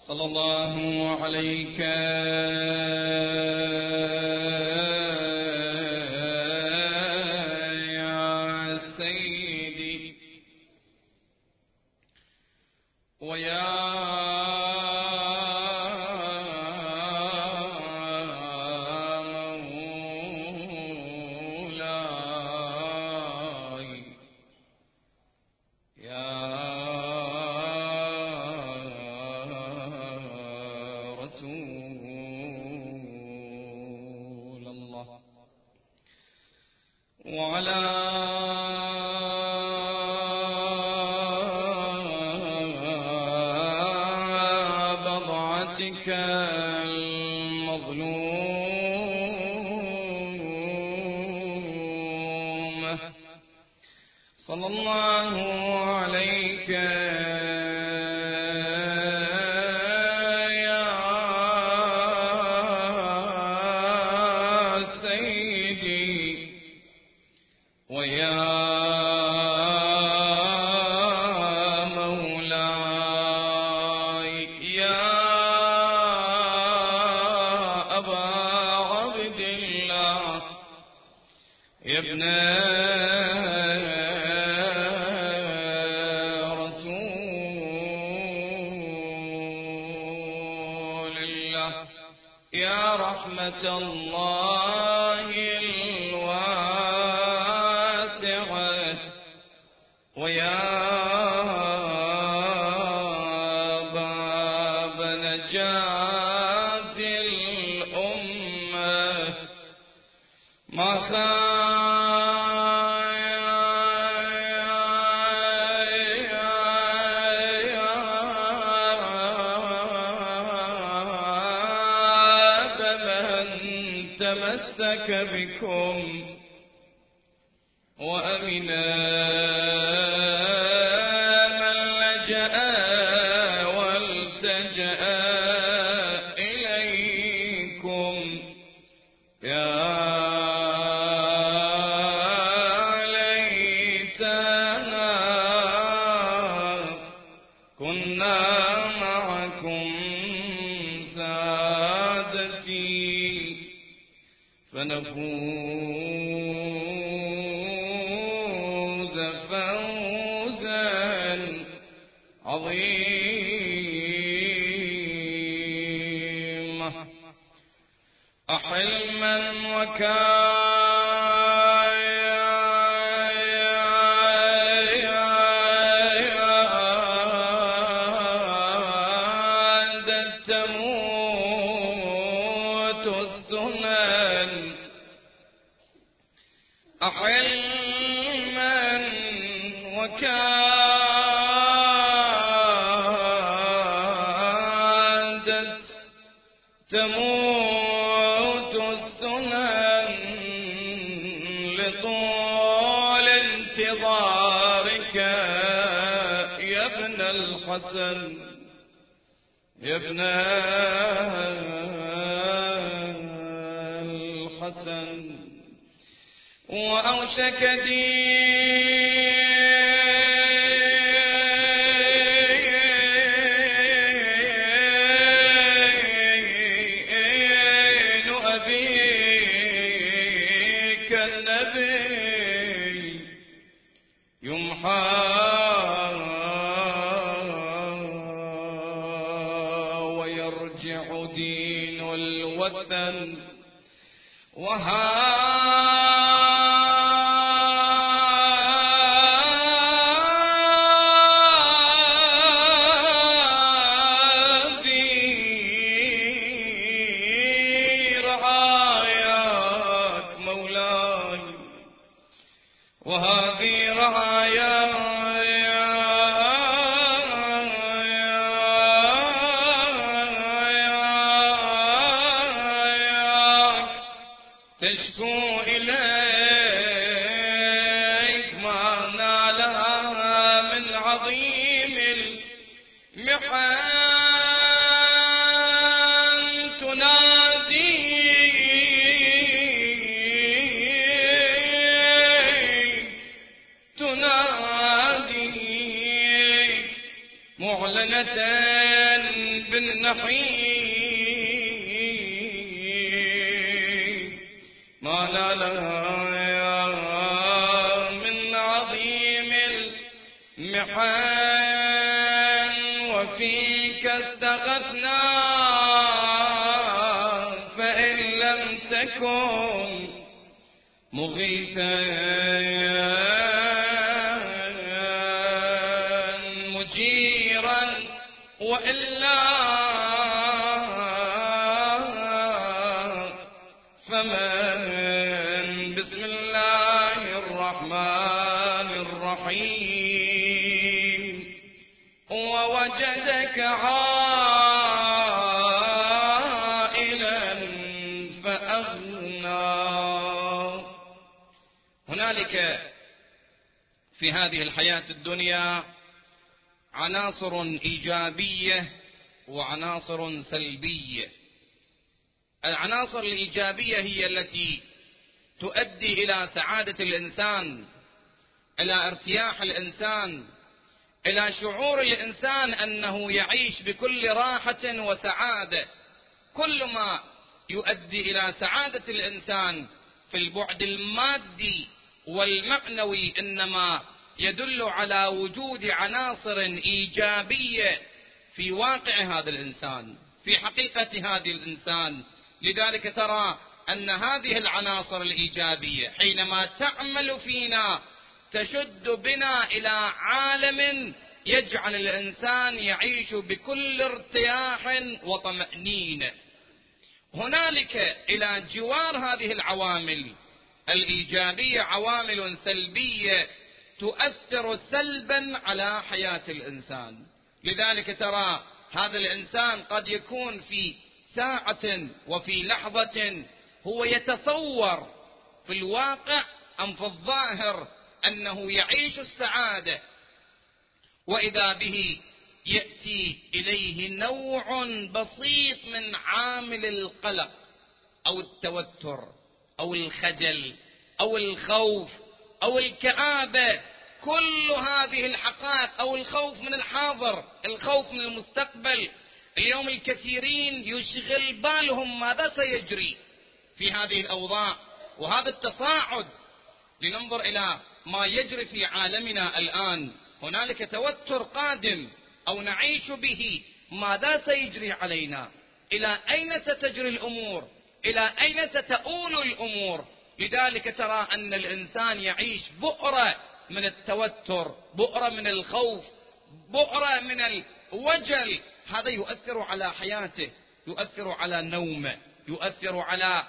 صلى الله عليك يا سيدي ويا مولاي يا رسول الله وعلى بضعتك المظلومة صلى الله عليك يا سيدي ويا مولاي يا أبا عبد الله يا ابن رسول الله يا رحمة الله الواسعة ويا باب نجاة الأمة ما تمسك بكم وأمنا من لجأ والتجأ إليكم يا ليتنا كنا معكم سادتي فنفوز فوزا عظيما أحلما وكادت تموت السنن أحلما وكادت تموت السنن لطول انتظارك يا ابن الحسن يا ابن الحسن وأوشك دين أبيك النبي يمحى ويرجع دين الوثن وهذه رعاياك تشكو إليك ما نالها من عظيم المحن تناديك معلنة بالنحيم ما نالها من عظيم المحن وفيك استغثنا فإن لم تكن مغيثا مجيرا وإلا فمن بسم الله الرحمن الرحيم ووجدك عائلا فأغنى. هنالك في هذه الحياة الدنيا عناصر إيجابية وعناصر سلبية. العناصر الإيجابية هي التي تؤدي إلى سعادة الإنسان، إلى ارتياح الإنسان، إلى شعور الإنسان أنه يعيش بكل راحة وسعادة. كل ما يؤدي إلى سعادة الإنسان في البعد المادي والمعنوي إنما يدل على وجود عناصر إيجابية في واقع هذا الإنسان، في حقيقة هذا الإنسان. لذلك ترى أن هذه العناصر الإيجابية حينما تعمل فينا تشد بنا إلى عالم يجعل الإنسان يعيش بكل ارتياح وطمأنينة. هنالك إلى جوار هذه العوامل الإيجابية عوامل سلبية تؤثر سلبا على حياة الإنسان. لذلك ترى هذا الإنسان قد يكون في ساعة وفي لحظة هو يتصور في الواقع أم في الظاهر أنه يعيش السعادة، وإذا به يأتي إليه نوع بسيط من عامل القلق أو التوتر أو الخجل أو الخوف أو الكآبة. كل هذه الحقائق أو الخوف من الحاضر، الخوف من المستقبل. اليوم الكثيرين يشغل بالهم ماذا سيجري في هذه الأوضاع وهذا التصاعد. لننظر إلى ما يجري في عالمنا الآن، هنالك توتر قادم أو نعيش به. ماذا سيجري علينا؟ إلى أين ستجري الأمور؟ إلى أين ستؤول الأمور؟ لذلك ترى أن الإنسان يعيش بؤرة من التوتر، بؤرة من الخوف، بؤرة من الوجل. هذا يؤثر على حياته، يؤثر على نومه، يؤثر على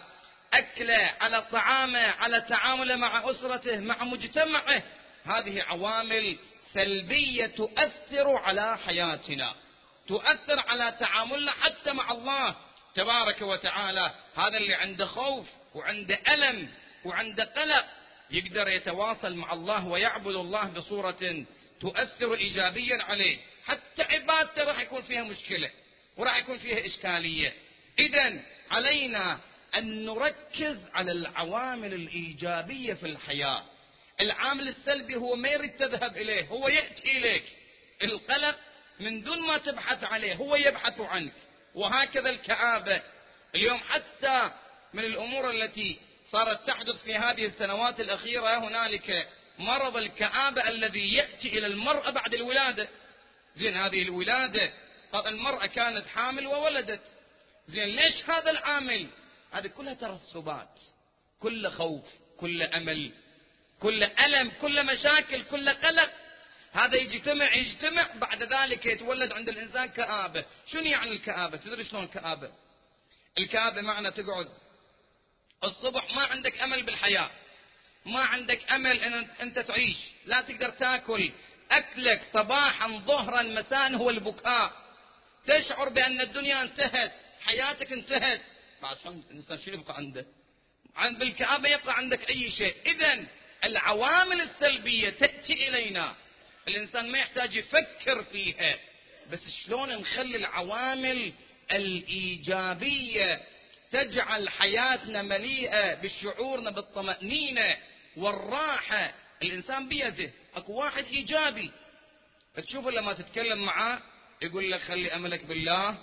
أكله، على طعامه، على تعامله مع أسرته، مع مجتمعه. هذه عوامل سلبية تؤثر على حياتنا، تؤثر على تعاملنا حتى مع الله تبارك وتعالى. هذا اللي عنده خوف وعنده ألم وعنده قلق يقدر يتواصل مع الله ويعبد الله بصورة تؤثر إيجابيا عليه. حتى عبادته راح يكون فيها مشكلة وراح يكون فيها إشكالية. إذن علينا أن نركز على العوامل الإيجابية في الحياة. العامل السلبي هو ما يريد تذهب إليه، هو يأتي إليك. القلق من دون ما تبحث عليه هو يبحث عنك، وهكذا الكآبة. اليوم حتى من الأمور التي صارت تحدث في هذه السنوات الأخيرة هنالك مرض الكآبة الذي يأتي إلى المرأة بعد الولادة. زين هذه الولادة قد المرأة كانت حامل وولدت. زين ليش هذا العامل؟ هذه كلها ترسبات، كل خوف، كل أمل، كل ألم، كل مشاكل، كل قلق. هذا يجتمع بعد ذلك يتولد عند الإنسان كآبة. شنو يعني الكآبة؟ تدري شلون الكآبة؟ الكآبة معنى تقعد الصبح ما عندك أمل بالحياة، ما عندك أمل أن أنت تعيش، لا تقدر تأكل، أكلك صباحا ظهرا مساء هو البكاء. تشعر بأن الدنيا انتهت، حياتك انتهت. بعد شلون الإنسان شنو يبقى عنده؟ بالكآبة يبقى عندك أي شيء. إذن العوامل السلبية تأتي إلينا، الإنسان ما يحتاج يفكر فيها، بس شلون نخلي العوامل الإيجابية تجعل حياتنا مليئة بشعورنا بالطمأنينة والراحة. الإنسان بيده. أكو واحد إيجابي تشوفه لما تتكلم معاه يقول لك خلي أملك بالله،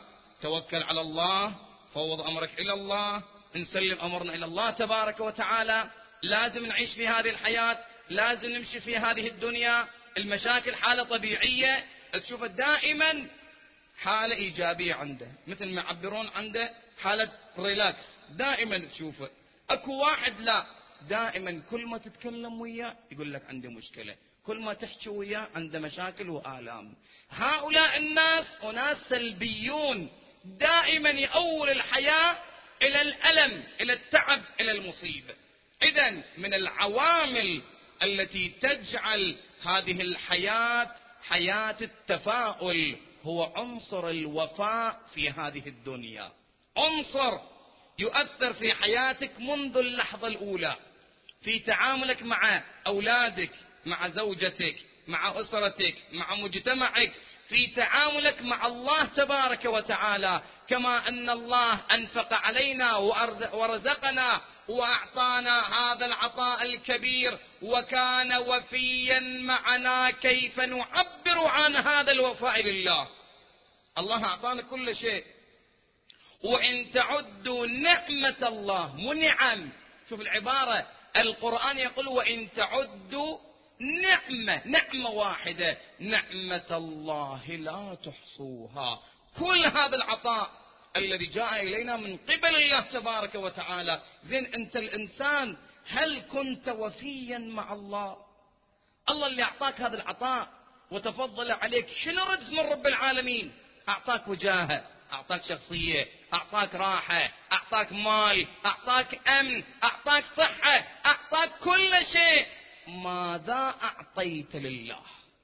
توكل على الله، فوض أمرك إلى الله، نسلم أمرنا إلى الله تبارك وتعالى. لازم نعيش في هذه الحياة، لازم نمشي في هذه الدنيا. المشاكل حالة طبيعية، تشوف دائما حالة إيجابية عنده، مثل ما يعبرون عنده حالة ريلاكس، دائما تشوفه. أكو واحد لا، دائما كل ما تتكلم وياه يقول لك عندي مشكلة، كل ما تحكي وياه عنده مشاكل وآلام. هؤلاء الناس أناس سلبيون، دائما يؤول الحياة إلى الألم، إلى التعب، إلى المصيبة. إذن من العوامل التي تجعل هذه الحياة حياة التفاؤل هو عنصر الوفاء في هذه الدنيا. عنصر يؤثر في حياتك منذ اللحظة الأولى، في تعاملك مع أولادك، مع زوجتك، مع أسرتك، مع مجتمعك، في تعاملك مع الله تبارك وتعالى. كما أن الله أنفق علينا ورزقنا وأعطانا هذا العطاء الكبير وكان وفيا معنا، كيف نعبر عن هذا الوفاء لله؟ الله أعطانا كل شيء، وإن تعدوا نعمة الله منعم. شوف العبارة، القرآن يقول وإن تعدوا نعمة واحدة، نعمة الله لا تحصوها. كل هذا العطاء الذي جاء إلينا من قبل الله تبارك وتعالى. زين أنت الإنسان هل كنت وفيا مع الله؟ الله اللي أعطاك هذا العطاء وتفضل عليك، شنو رد من رب العالمين؟ أعطاك وجاهة، أعطاك شخصية، أعطاك راحة، أعطاك مال، أعطاك أمن، أعطاك صحة، أعطاك كل شيء. ماذا أعطيت لله؟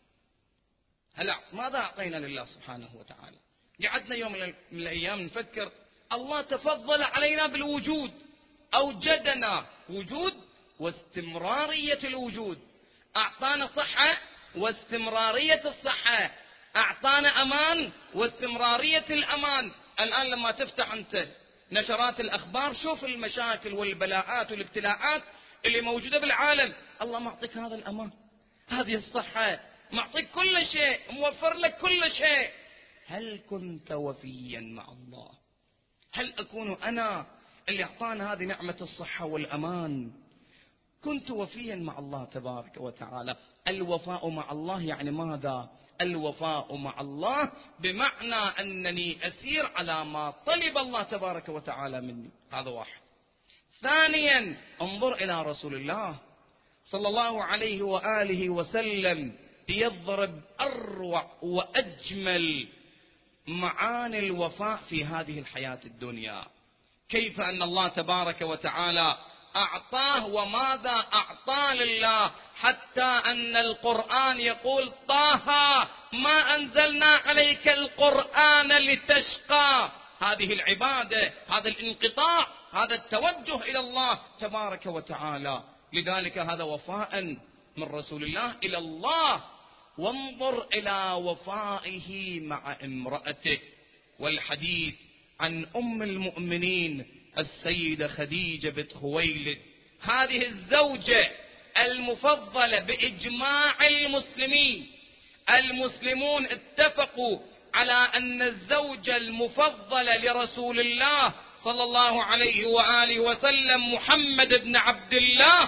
ماذا أعطينا لله سبحانه وتعالى؟ قعدنا يوم من الأيام نفكر، الله تفضل علينا بالوجود، أوجدنا وجود واستمرارية الوجود، أعطانا صحة واستمرارية الصحة، أعطانا أمان واستمرارية الأمان. الآن لما تفتح أنت نشرات الأخبار شوف المشاكل والبلاءات والابتلاءات اللي موجودة بالعالم. الله معطيك هذا الأمان، هذه الصحة، معطيك كل شيء، موفر لك كل شيء. هل كنت وفيا مع الله؟ هل أكون أنا اللي أعطانا هذه نعمة الصحة والأمان؟ كنت وفيا مع الله تبارك وتعالى. الوفاء مع الله يعني ماذا؟ الوفاء مع الله بمعنى أنني أسير على ما طلب الله تبارك وتعالى مني. هذا واحد. ثانيا، انظر إلى رسول الله صلى الله عليه وآله وسلم يضرب أروع وأجمل معاني الوفاء في هذه الحياة الدنيا. كيف أن الله تبارك وتعالى أعطاه، وماذا أعطى لله، حتى أن القرآن يقول طه ما أنزلنا عليك القرآن لتشقى. هذه العبادة، هذا الانقطاع، هذا التوجه إلى الله تبارك وتعالى. لذلك هذا وفاء من رسول الله إلى الله. وانظر إلى وفائه مع امرأته، والحديث عن أم المؤمنين السيدة خديجة بنت خويلد، هذه الزوجة المفضلة بإجماع المسلمين. المسلمون اتفقوا على أن الزوجة المفضلة لرسول الله صلى الله عليه وآله وسلم محمد بن عبد الله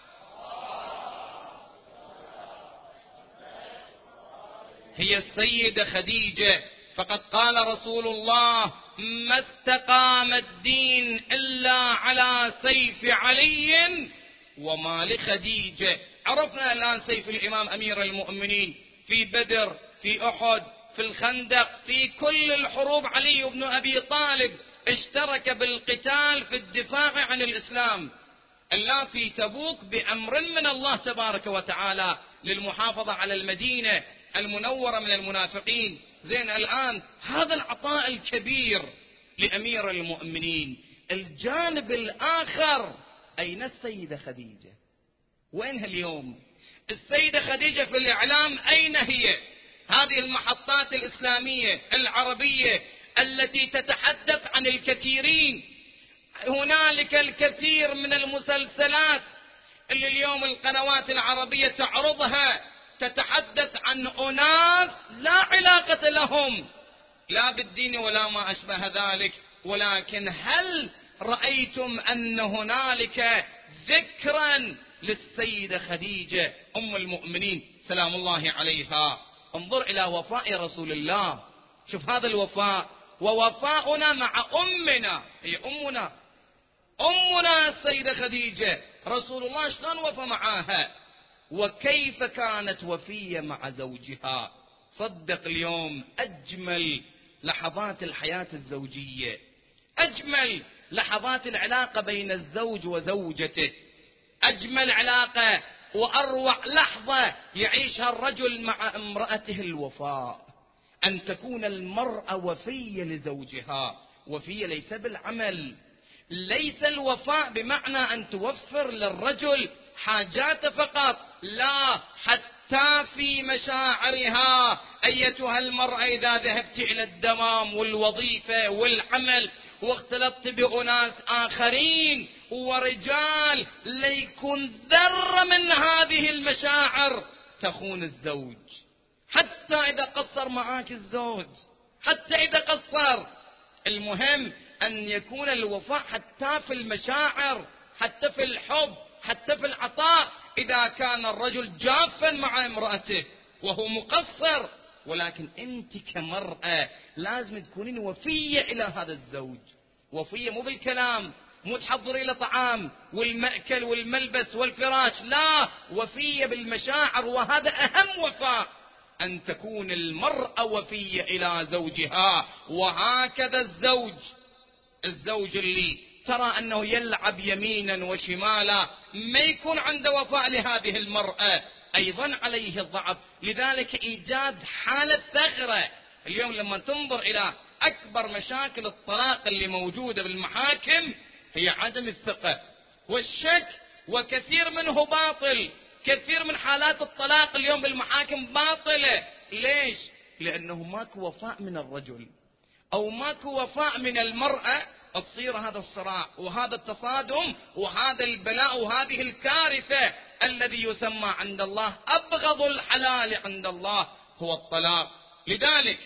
هي السيدة خديجة. فقد قال رسول الله ما استقام الدين إلا على سيف علي وما لخديجة. عرفنا الآن سيف الإمام أمير المؤمنين في بدر، في أحد، في الخندق، في كل الحروب. علي بن أبي طالب اشترك بالقتال في الدفاع عن الإسلام. الآن في تبوك بأمر من الله تبارك وتعالى للمحافظة على المدينة المنورة من المنافقين. زين الآن هذا العطاء الكبير لأمير المؤمنين. الجانب الآخر، أين السيدة خديجة؟ وينها اليوم؟ السيدة خديجة في الإعلام أين هي؟ هذه المحطات الإسلامية العربية التي تتحدث عن الكثيرين، هنالك الكثير من المسلسلات اللي اليوم القنوات العربية تعرضها، تتحدث عن أناس لا علاقة لهم لا بالدين ولا ما أشبه ذلك، ولكن هل رأيتم أن هنالك ذكرا للسيدة خديجة أم المؤمنين سلام الله عليها؟ انظر إلى وفاء رسول الله، شوف هذا الوفاء، ووفاؤنا مع أمنا، هي أمنا السيدة خديجة، رسول الله شلون وفى معاها، وكيف كانت وفية مع زوجها. صدق اليوم أجمل لحظات الحياة الزوجية، أجمل لحظات العلاقة بين الزوج وزوجته، أجمل علاقة وأروع لحظة يعيشها الرجل مع امرأته الوفاء، أن تكون المرأة وفية لزوجها. وفية ليس بالعمل، ليس الوفاء بمعنى أن توفر للرجل حاجاته فقط، لا، حتى في مشاعرها. أيتها المرأة إذا ذهبت إلى الدوام والوظيفة والعمل واختلطت بأناس آخرين ورجال، ليكن ذرة من هذه المشاعر تخون الزوج، حتى إذا قصر معاك الزوج، حتى إذا قصر. المهم أن يكون الوفاء حتى في المشاعر، حتى في الحب، حتى في العطاء. إذا كان الرجل جافا مع امرأته وهو مقصر، ولكن أنت كمرأة لازم تكونين وفية إلى هذا الزوج، وفية مو بالكلام، مو تحضري له طعام والمأكل والملبس والفراش، لا، وفية بالمشاعر. وهذا أهم وفاء، أن تكون المرأة وفية إلى زوجها. وهكذا الزوج اللي ترى أنه يلعب يمينا وشمالا، ما يكون عنده وفاء لهذه المرأة، أيضا عليه الضعف. لذلك إيجاد حالة ثغرة. اليوم لما تنظر إلى أكبر مشاكل الطلاق اللي موجودة بالمحاكم هي عدم الثقة والشك، وكثير منه باطل. كثير من حالات الطلاق اليوم بالمحاكم باطلة. ليش؟ لأنه ماكو وفاء من الرجل أو ماكو وفاء من المرأة، تصير هذا الصراع وهذا التصادم وهذا البلاء وهذه الكارثة الذي يسمى عند الله أبغض الحلال عند الله هو الطلاق. لذلك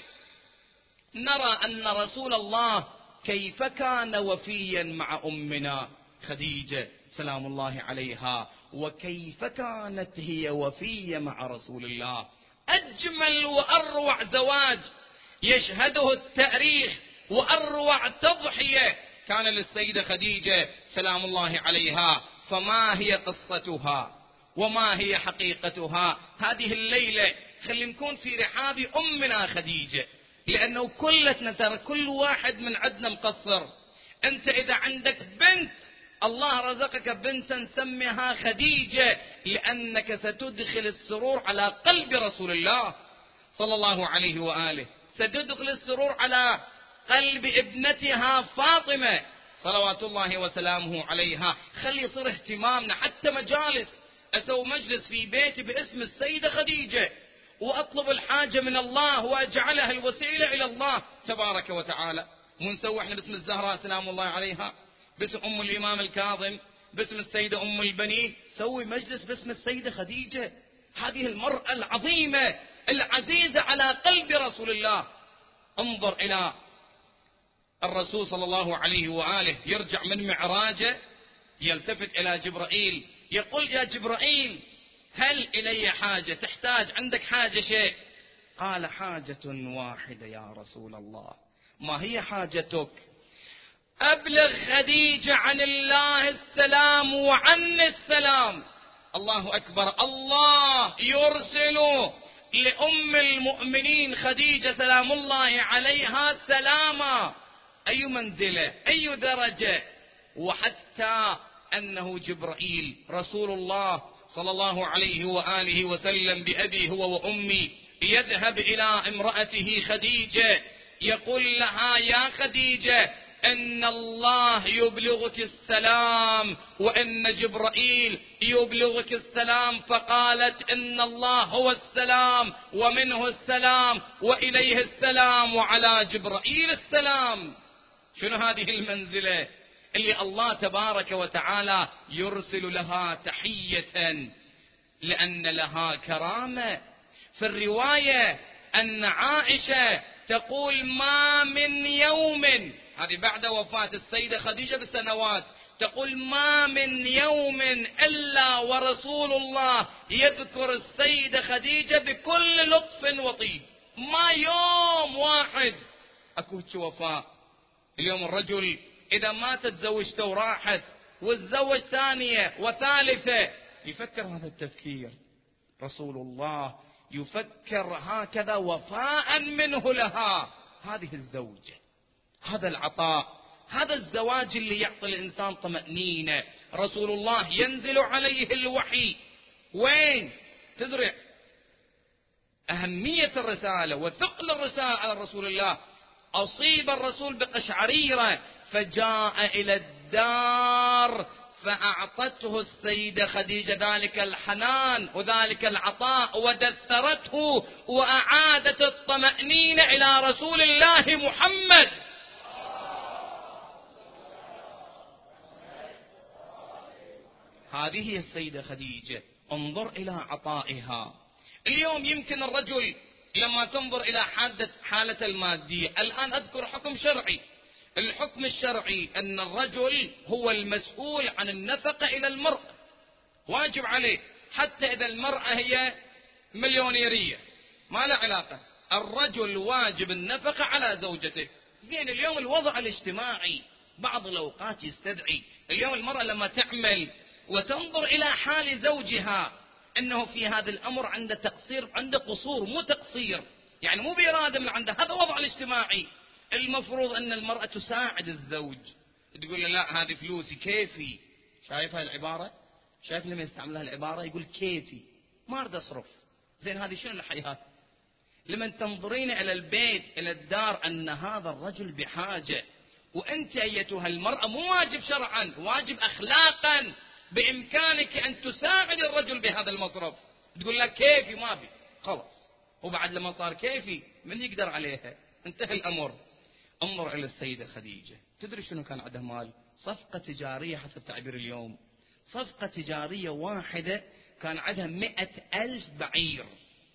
نرى أن رسول الله كيف كان وفيا مع أمنا خديجة سلام الله عليها، وكيف كانت هي وفية مع رسول الله. أجمل وأروع زواج يشهده التاريخ وأروع تضحية كان للسيدة خديجة سلام الله عليها. فما هي قصتها وما هي حقيقتها؟ هذه الليلة خلي نكون في رحاب أمنا خديجة، لأنه كلتنا ترى كل واحد من عندنا مقصر. أنت إذا عندك بنت الله رزقك بنتا سميها خديجة، لأنك ستدخل السرور على قلب رسول الله صلى الله عليه وآله، ستدخل السرور على قلب ابنتها فاطمة صلوات الله وسلامه عليها. خلي يصير اهتمامنا حتى مجالس، أسوي مجلس في بيتي باسم السيدة خديجة وأطلب الحاجة من الله وأجعلها الوسيلة إلى الله تبارك وتعالى. ونسوي احنا باسم الزهراء سلام الله عليها، باسم أم الإمام الكاظم، باسم السيدة أم البنين، سوي مجلس باسم السيدة خديجة، هذه المرأة العظيمة العزيزة على قلب رسول الله. انظر إلى الرسول صلى الله عليه وآله يرجع من معراجه، يلتفت إلى جبرائيل يقول: يا جبرائيل هل إلي حاجة؟ تحتاج؟ عندك حاجة شيء؟ قال: حاجة واحدة يا رسول الله. ما هي حاجتك؟ أبلغ خديجة عن الله السلام وعني السلام. الله أكبر، الله يرسل لأم المؤمنين خديجة سلام الله عليها سلاما. أي منزلة، أي درجة. وحتى أنه جبرائيل رسول الله صلى الله عليه وآله وسلم بأبي هو وأمي يذهب إلى امرأته خديجة يقول لها: يا خديجة إن الله يبلغك السلام وإن جبرائيل يبلغك السلام. فقالت: إن الله هو السلام ومنه السلام وإليه السلام وعلى جبرائيل السلام. شنو هذه المنزلة اللي الله تبارك وتعالى يرسل لها تحية، لأن لها كرامة. في الرواية أن عائشة تقول ما من يوم، هذه بعد وفاة السيدة خديجة بسنوات، تقول ما من يوم إلا ورسول الله يذكر السيدة خديجة بكل لطف وطيب. ما يوم واحد أكو وفاة. اليوم الرجل إذا ماتت زوجته وراحت والزوج ثانية وثالثة يفكر هذا التفكير. رسول الله يفكر هكذا وفاء منه لها، هذه الزوجة، هذا العطاء، هذا الزواج اللي يعطي الإنسان طمأنينة. رسول الله ينزل عليه الوحي، وين تدري أهمية الرسالة وثقل الرسالة على رسول الله. أصيب الرسول بقشعريرة فجاء إلى الدار فأعطته السيدة خديجة ذلك الحنان وذلك العطاء ودثرته وأعادت الطمأنينة إلى رسول الله محمد. هذه هي السيدة خديجة. انظر إلى عطائها. اليوم يمكن الرجل لما تنظر إلى حالة المادية، الآن أذكر حكم شرعي. الحكم الشرعي أن الرجل هو المسؤول عن النفقة إلى المرأة، واجب عليه، حتى إذا المرأة هي مليونيرية ما له علاقة، الرجل واجب النفقة على زوجته. زين اليوم الوضع الاجتماعي بعض الأوقات يستدعي، اليوم المرأة لما تعمل وتنظر إلى حال زوجها أنه في هذا الأمر عنده تقصير، عنده قصور، مو تقصير يعني مو بإرادة من عنده، هذا وضع الاجتماعي. المفروض أن المرأة تساعد الزوج، تقول له لا هذه فلوسي كيفي. شايف هاي العبارة؟ شايف لما يستعملها العبارة يقول كيفي، ما أريد أصرف. زين هذه شنو الحياة؟ لما تنظرين إلى البيت إلى الدار أن هذا الرجل بحاجة، وأنت أيتها المرأة مو واجب شرعا، واجب أخلاقا، بإمكانك أن تساعد الرجل بهذا المصرف. تقول لك كيفي ما في، خلاص. وبعد لما صار كيفي من يقدر عليها؟ انتهى الأمر. انظر إلى السيدة خديجة، تدري شنو كان عندها مال؟ صفقة تجارية حسب تعبير اليوم، صفقة تجارية واحدة كان عندها 100,000 بعير.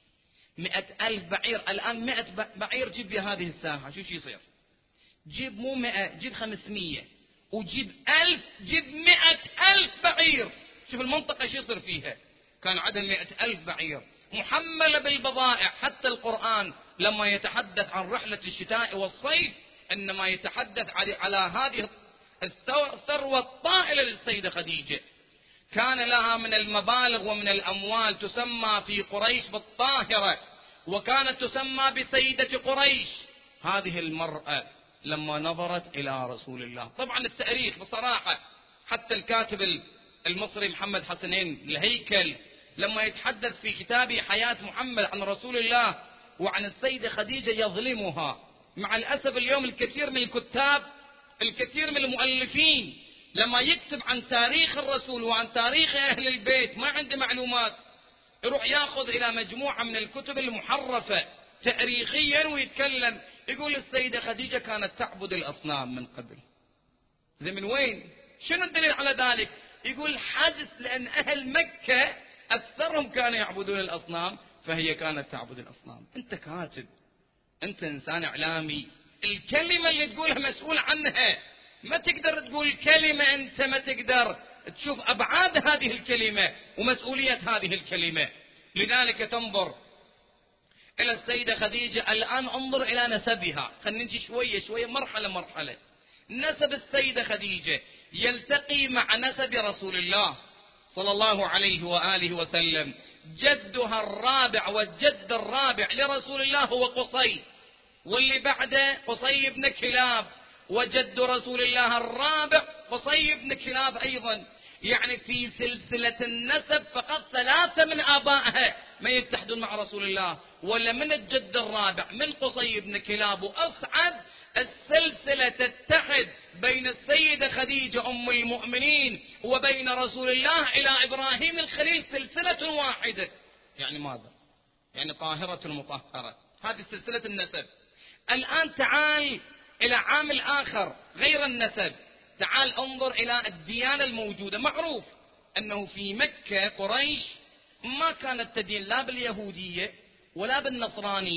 100,000 بعير. الآن 100 بعير جيب بهذه الساحة شو يصير؟ جيب مو 100، جيب 500 وجيب 1000، جيب 100,000 بعير. شوف المنطقة شو يصير فيها. كان عندها 100,000 بعير محملة بالبضائع. حتى القرآن لما يتحدث عن رحلة الشتاء والصيف إنما يتحدث على هذه الثروة الطائلة للسيدة خديجة. كان لها من المبالغ ومن الأموال تسمى في قريش بالطاهرة، وكانت تسمى بسيدة قريش. هذه المرأة لما نظرت إلى رسول الله، طبعا التاريخ بصراحة حتى الكاتب المصري محمد حسنين الهيكل لما يتحدث في كتابه حياة محمد عن رسول الله وعن السيدة خديجة يظلمها. مع الأسف اليوم الكثير من الكتاب، الكثير من المؤلفين لما يكتب عن تاريخ الرسول وعن تاريخ أهل البيت ما عنده معلومات، يروح يأخذ إلى مجموعة من الكتب المحرفة تاريخيا ويتكلم يقول السيدة خديجة كانت تعبد الأصنام من قبل. زي من وين؟ شنو الدليل على ذلك؟ يقول حدث لأن أهل مكة أكثرهم كانوا يعبدون الأصنام فهي كانت تعبد الأصنام. أنت كاتب، أنت إنسان إعلامي، الكلمة اللي تقولها مسؤول عنها. ما تقدر تقول كلمة أنت ما تقدر تشوف أبعاد هذه الكلمة ومسؤولية هذه الكلمة. لذلك تنظر إلى السيدة خديجة. الآن انظر إلى نسبها، خلينا نجي شوية شوية مرحلة مرحلة. نسب السيدة خديجة يلتقي مع نسب رسول الله صلى الله عليه وآله وسلم. جدها الرابع والجد الرابع لرسول الله هو قصي، واللي بعده قصي بن كلاب، وجد رسول الله الرابع قصي بن كلاب أيضا. يعني في سلسلة النسب فقط 3 من آبائها ما يتحدون مع رسول الله، ولا من الجد الرابع من قصي بن كلاب وأصعد السلسلة تتحد بين السيدة خديجة أم المؤمنين وبين رسول الله إلى إبراهيم الخليل سلسلة واحدة. يعني ماذا؟ يعني طاهرة المطهرة. هذه سلسلة النسب. الآن تعال إلى عامل آخر غير النسب. تعال انظر إلى الديانة الموجودة. معروف أنه في مكة قريش ما كانت تدين لا باليهودية ولا بالنصرانية،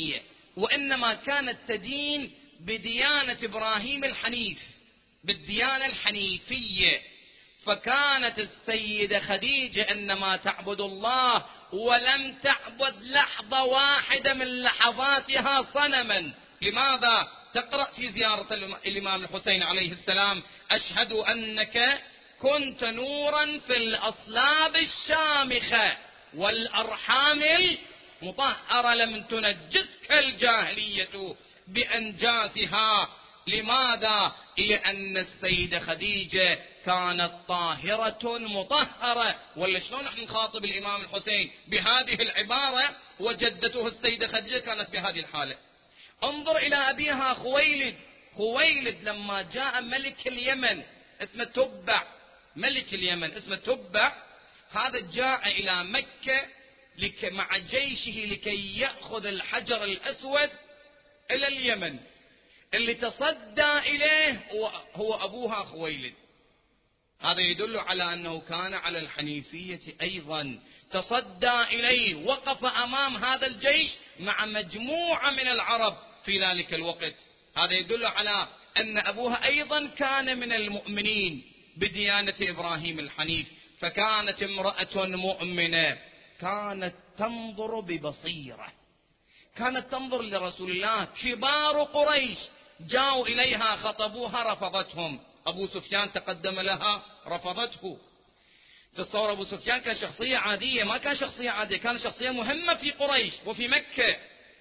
وإنما كانت تدين بديانة إبراهيم الحنيف، بالديانة الحنيفية. فكانت السيدة خديجة إنما تعبد الله، ولم تعبد لحظة واحدة من لحظاتها صنما. لماذا؟ تقرأ في زيارة الإمام الحسين عليه السلام: أشهد أنك كنت نورا في الأصلاب الشامخة والأرحام المطهرة، لم تنجسك الجاهلية بأنجاسها. لماذا؟ لأن السيدة خديجة كانت طاهرة مطهرة. ولا شلون نحن نخاطب الإمام الحسين بهذه العبارة وجدته السيدة خديجة كانت بهذه الحالة؟ انظر إلى أبيها خويلد. خويلد لما جاء ملك اليمن اسمه تبع، ملك اليمن اسمه تبع، هذا جاء إلى مكة مع جيشه لكي يأخذ الحجر الأسود إلى اليمن. اللي تصدى إليه هو أبوها خويلد. هذا يدل على أنه كان على الحنيفية أيضا. تصدى إليه، وقف أمام هذا الجيش مع مجموعة من العرب في ذلك الوقت. هذا يدل على أن أبوها أيضا كان من المؤمنين بديانة إبراهيم الحنيف. فكانت امرأة مؤمنة، كانت تنظر ببصيرة، كانت تنظر لرسول الله. كبار قريش جاءوا إليها خطبوها رفضتهم. أبو سفيان تقدم لها رفضته. تصور أبو سفيان كان شخصية عادية، ما كان شخصية عادية، كان شخصية مهمة في قريش وفي مكة.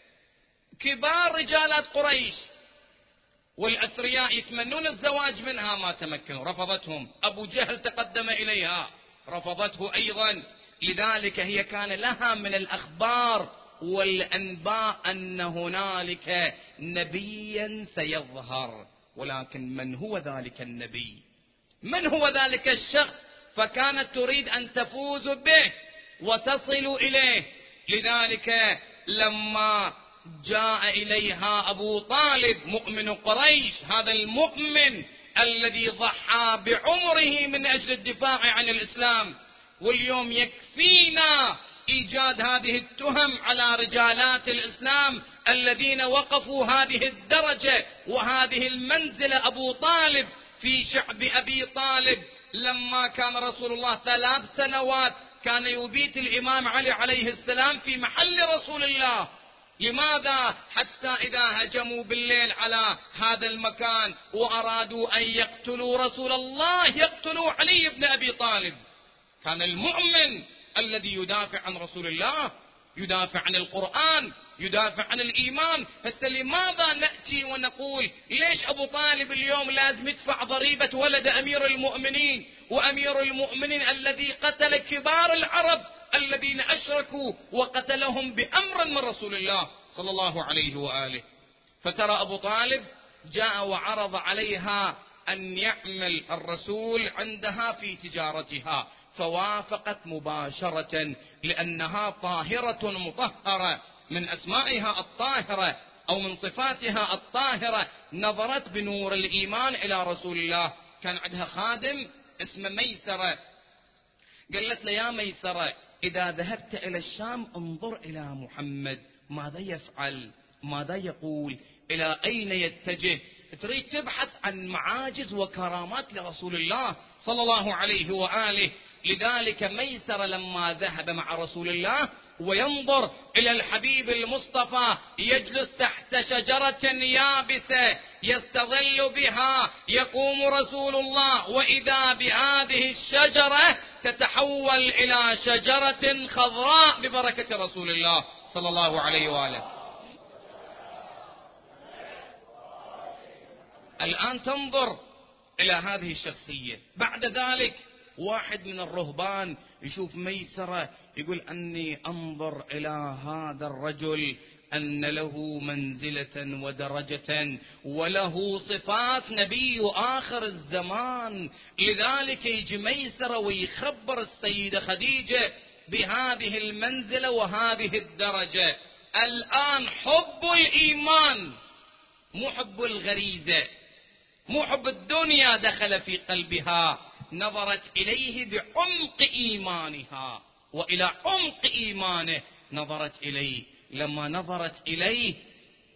كبار رجالات قريش والأثرياء يتمنون الزواج منها، ما تمكنوا، رفضتهم. أبو جهل تقدم إليها رفضته أيضا. لذلك هي كان لها من الأخبار والأنباء أن هنالك نبيا سيظهر، ولكن من هو ذلك النبي؟ من هو ذلك الشخص؟ فكانت تريد أن تفوز به وتصل إليه. لذلك لما جاء إليها أبو طالب مؤمن قريش، هذا المؤمن الذي ضحى بعمره من أجل الدفاع عن الإسلام، واليوم يكفينا إيجاد هذه التهم على رجالات الإسلام الذين وقفوا هذه الدرجة وهذه المنزلة. أبو طالب في شعب أبي طالب لما كان رسول الله 3 سنوات كان يبيت الإمام علي عليه السلام في محل رسول الله. لماذا؟ حتى إذا هجموا بالليل على هذا المكان وأرادوا أن يقتلوا رسول الله يقتلوا علي بن أبي طالب. كان المؤمن الذي يدافع عن رسول الله، يدافع عن القرآن، يدافع عن الإيمان. هسه لماذا نأتي ونقول ليش أبو طالب اليوم لازم يدفع ضريبة ولد أمير المؤمنين، وأمير المؤمنين الذي قتل كبار العرب الذين أشركوا وقتلهم بأمر من رسول الله صلى الله عليه وآله؟ فترى أبو طالب جاء وعرض عليها أن يعمل الرسول عندها في تجارتها، فوافقت مباشرة لأنها طاهرة مطهرة، من أسمائها الطاهرة أو من صفاتها الطاهرة. نظرت بنور الإيمان إلى رسول الله. كان عندها خادم اسمه ميسرة، قالت له يا ميسرة إذا ذهبت إلى الشام انظر إلى محمد ماذا يفعل، ماذا يقول، إلى أين يتجه. تريد تبحث عن معاجز وكرامات لرسول الله صلى الله عليه وآله. لذلك ميسر لما ذهب مع رسول الله وينظر إلى الحبيب المصطفى يجلس تحت شجرة يابسة يستظل بها، يقوم رسول الله وإذا بهذه الشجرة تتحول إلى شجرة خضراء ببركة رسول الله صلى الله عليه وآله. الآن تنظر إلى هذه الشخصية. بعد ذلك واحد من الرهبان يشوف ميسرة يقول أني أنظر إلى هذا الرجل أن له منزلة ودرجة وله صفات نبي آخر الزمان. لذلك يجي ميسرة ويخبر السيدة خديجة بهذه المنزلة وهذه الدرجة. الآن حب الإيمان مو حب الغريزة، مو حب الدنيا دخل في قلبها. نظرت إليه بعمق إيمانها وإلى عمق إيمانه نظرت إليه. لما نظرت إليه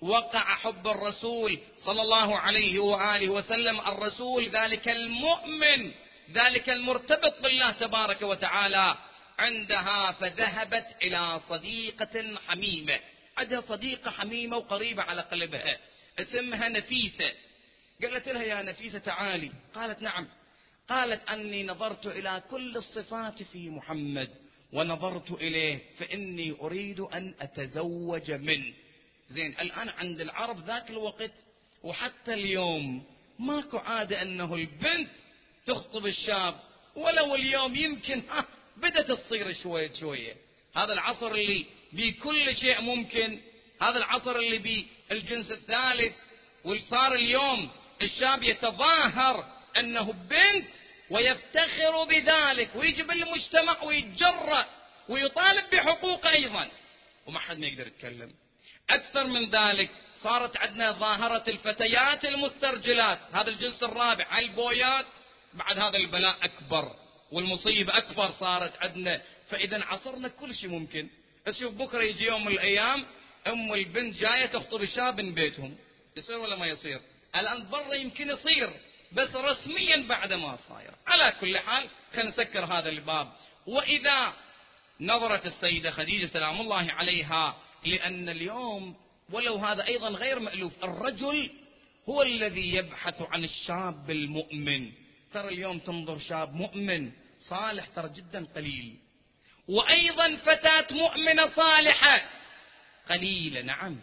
وقع حب الرسول صلى الله عليه وآله وسلم، الرسول ذلك المؤمن، ذلك المرتبط بالله تبارك وتعالى. عندها فذهبت إلى صديقة حميمة، عندها صديقة حميمة وقريبة على قلبها اسمها نفيسة. قالت لها يا نفيسة تعالي. قالت نعم. قالت أني نظرت إلى كل الصفات في محمد ونظرت إليه فإني أريد أن أتزوج منه. زين، الآن عند العرب ذاك الوقت وحتى اليوم ماكو عادة أنه البنت تخطب الشاب، ولو اليوم يمكن بدأت تصير شوية شوية. هذا العصر اللي بكل شيء ممكن، هذا العصر اللي بالجنس الثالث، وصار اليوم الشاب يتظاهر أنه بنت ويفتخر بذلك ويجي بالمجتمع ويتجرأ ويطالب بحقوق أيضا، وما حد ما يقدر يتكلم. أكثر من ذلك صارت عندنا ظاهرة الفتيات المسترجلات، هذا الجنس الرابع، البويات. بعد هذا البلاء أكبر والمصيبة أكبر صارت عندنا. فإذا عصرنا كل شيء ممكن. أشوف بكرة يجي يوم من الأيام أم البنت جاية تخطب الشاب من بيتهم، يصير ولا ما يصير؟ الآن برا يمكن يصير بس رسميا بعد ما صاير. على كل حال خلينا نسكر هذا الباب. وإذا نظرت السيدة خديجة سلام الله عليها، لأن اليوم ولو هذا أيضا غير مألوف، الرجل هو الذي يبحث عن الشاب المؤمن. ترى اليوم تنظر شاب مؤمن صالح ترى جدا قليل، وأيضا فتاة مؤمنة صالحة قليلة. نعم،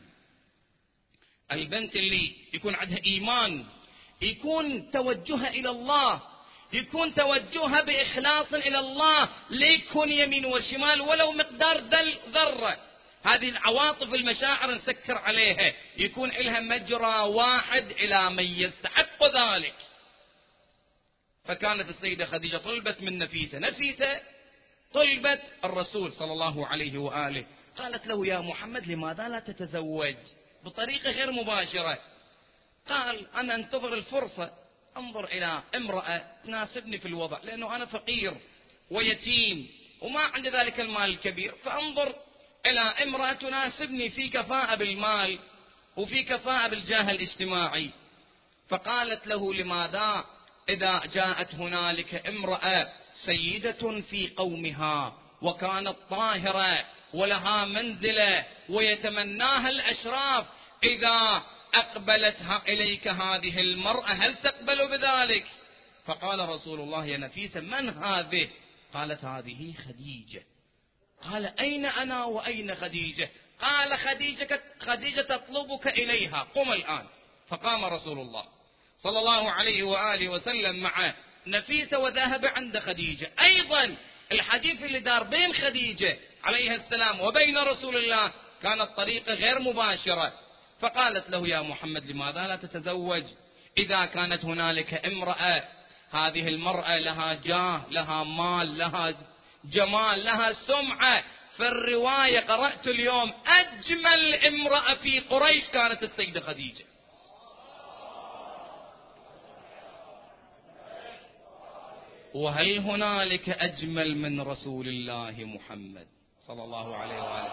البنت اللي يكون عندها إيمان، يكون توجهها إلى الله، يكون توجهها بإخلاص إلى الله، ليكون يمين وشمال ولو مقدار ذرة. هذه العواطف المشاعر نسكر عليها، يكون لها مجرى واحد إلى من يستحق ذلك. فكانت السيدة خديجة طلبت من نفيسة طلبت الرسول صلى الله عليه وآله، قالت له يا محمد لماذا لا تتزوج بطريقة غير مباشرة؟ قال أنا أنتظر الفرصة، أنظر إلى امرأة تناسبني في الوضع، لأنه أنا فقير ويتيم وما عندي ذلك المال الكبير، فأنظر إلى امرأة تناسبني في كفاءة بالمال وفي كفاءة بالجاه الاجتماعي. فقالت له لماذا إذا جاءت هنالك امرأة سيدة في قومها وكانت طاهرة ولها منزلة ويتمناها الأشراف، إذا أقبلتها إليك هذه المرأة هل تقبل بذلك؟ فقال رسول الله يا نفيسة من هذه؟ قالت هذه خديجة. قال أين أنا وأين خديجة؟ قال خديجة تطلبك إليها، قم الآن. فقام رسول الله صلى الله عليه وآله وسلم مع نفيسة وذهب عند خديجة. أيضا الحديث اللي دار بين خديجة عليه السلام وبين رسول الله كانت طريقة غير مباشرة. فقالت له يا محمد لماذا لا تتزوج إذا كانت هنالك امرأة، هذه المرأة لها جاه، لها مال، لها جمال، لها سمعة. في الرواية قرأت اليوم أجمل امرأة في قريش كانت السيدة خديجة. وهل هنالك أجمل من رسول الله محمد صلى الله عليه وآله؟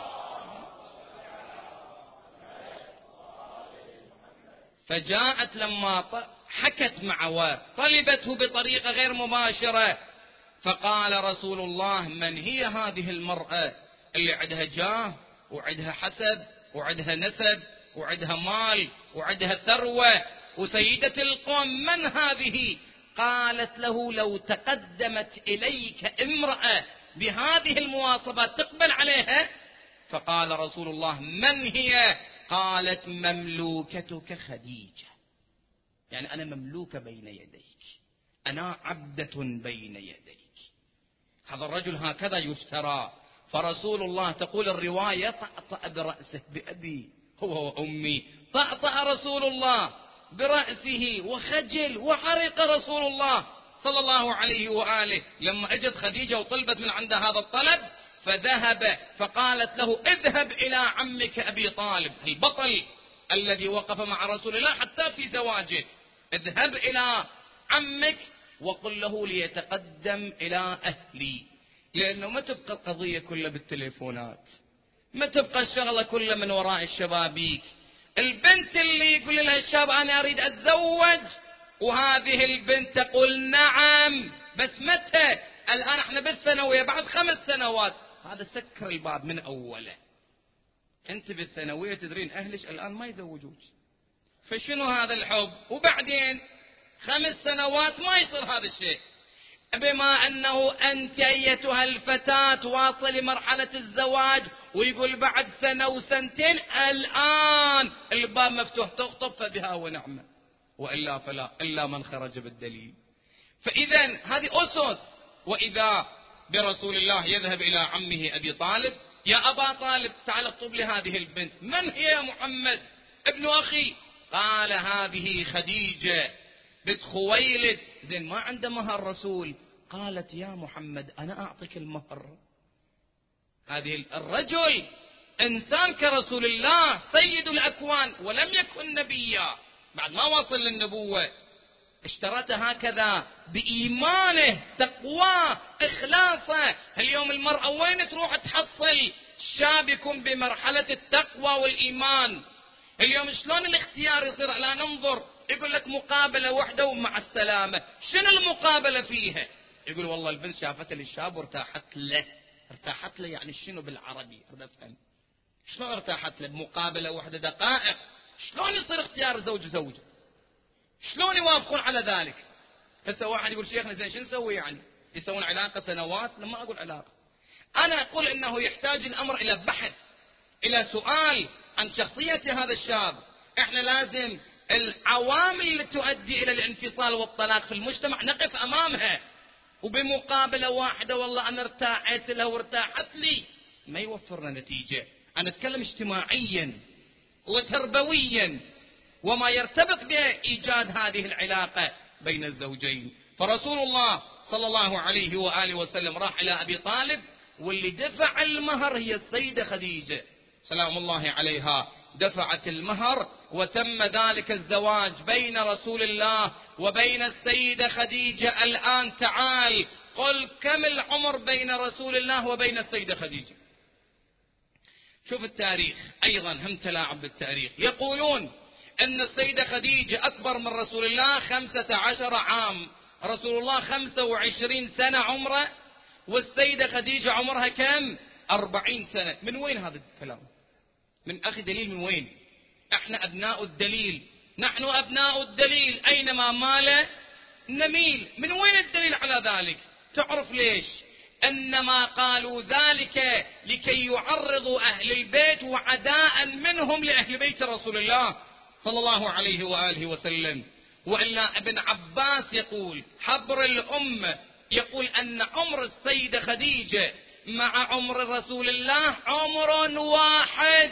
فجاءت لما حكت معه طلبته بطريقة غير مباشرة، فقال رسول الله من هي هذه المرأة اللي عندها جاه وعندها حسب وعندها نسب وعندها مال وعندها ثروة وسيدة القوم، من هذه؟ قالت له لو تقدمت إليك امرأة بهذه المواصفات تقبل عليها؟ فقال رسول الله من هي؟ قالت مملوكتك خديجة، يعني أنا مملوكة بين يديك، أنا عبدة بين يديك. هذا الرجل هكذا يفترى. فرسول الله تقول الرواية طأطأ برأسه بأبي هو وأمي، طأطأ رسول الله برأسه وخجل وحرق رسول الله صلى الله عليه وآله. لما أجت خديجة وطلبت من عند هذا الطلب فذهب فقالت له اذهب إلى عمك أبي طالب البطل الذي وقف مع رسول الله حتى في زواجه، اذهب إلى عمك وقل له ليتقدم إلى أهلي، لأنه ما تبقى القضية كلها بالتليفونات، ما تبقى الشغلة كلها من وراء الشبابيك. البنت اللي يقول لها الشاب أنا أريد أتزوج، وهذه البنت تقول نعم، بس متى؟ الآن احنا بالثانوية، بعد 5 سنوات. هذا سكر الباب من أوله. أنت بالثانوية تدرين أهلك الآن ما يزوجوك، فشنو هذا الحب؟ وبعدين 5 سنوات ما يصير هذا الشيء. بما أنه أنت أيتها الفتاة واصل مرحلة الزواج، ويقول بعد 1 و2 الآن الباب مفتوح، تخطب فبها ونعمة، وإلا فلا، إلا من خرج بالدليل. فإذا هذه أسس. وإذا برسول الله يذهب إلى عمه أبي طالب: يا أبا طالب تعال اخطب لي هذه البنت. من هي يا محمد؟ ابن أخي. قال هذه خديجة بنت خويلد. زين ما عنده مهر رسول. قالت يا محمد أنا أعطيك المهر. هذه الرجل إنسان كرسول الله سيد الأكوان ولم يكن نبيا، بعد ما وصل للنبوة، اشترته هكذا بإيمانه، تقواه، إخلاصه. اليوم المرأة وين تروح تحصل شاب يكون بمرحلة التقوى والإيمان؟ اليوم شلون الاختيار يصير؟ لا ننظر، يقول لك مقابلة واحدة ومع السلامة. شنو المقابلة فيها؟ يقول والله البنت شافت لي الشاب وارتاحت له. ارتاحت له يعني شنو بالعربي؟ أريد أفهم شلون ارتاحت له؟ بمقابلة واحدة دقائق. شلون يصير اختيار زوج وزوجة؟ شلون يوافقون على ذلك؟ هسه واحد يقول شيخنا زين شو نسوي يعني؟ يسوون علاقة سنوات؟ لما أقول علاقة، أنا أقول إنه يحتاج الأمر إلى بحث، إلى سؤال عن شخصية هذا الشاب. إحنا لازم العوامل اللي تؤدي إلى الانفصال والطلاق في المجتمع نقف أمامها. وبمقابلة واحدة والله أنا ارتاحت له وارتاحت لي ما يوفرنا نتيجة. أنا أتكلم اجتماعيا وتربويا وما يرتبط بإيجاد هذه العلاقة بين الزوجين. فرسول الله صلى الله عليه وآله وسلم راح إلى أبي طالب، واللي دفع المهر هي السيدة خديجة سلام الله عليها. دفعت المهر وتم ذلك الزواج بين رسول الله وبين السيدة خديجة. الآن تعال قل كم العمر بين رسول الله وبين السيدة خديجة؟ شوف التاريخ أيضا هم تلاعب بالتاريخ. يقولون أن السيدة خديجة أكبر من رسول الله 15 عام. رسول الله 25 سنة عمره، والسيدة خديجة عمرها كم؟ 40 سنة. من وين هذا الكلام؟ من أخي دليل من وين؟ احنا أبناء الدليل، نحن أبناء الدليل، أينما مال نميل. من وين الدليل على ذلك؟ تعرف ليش؟ إنما قالوا ذلك لكي يعرضوا أهل البيت وعداء منهم لأهل بيت رسول الله صلى الله عليه وآله وسلم. وإلا ابن عباس يقول حبر الأمة، يقول أن عمر السيدة خديجة مع عمر رسول الله عمر واحد.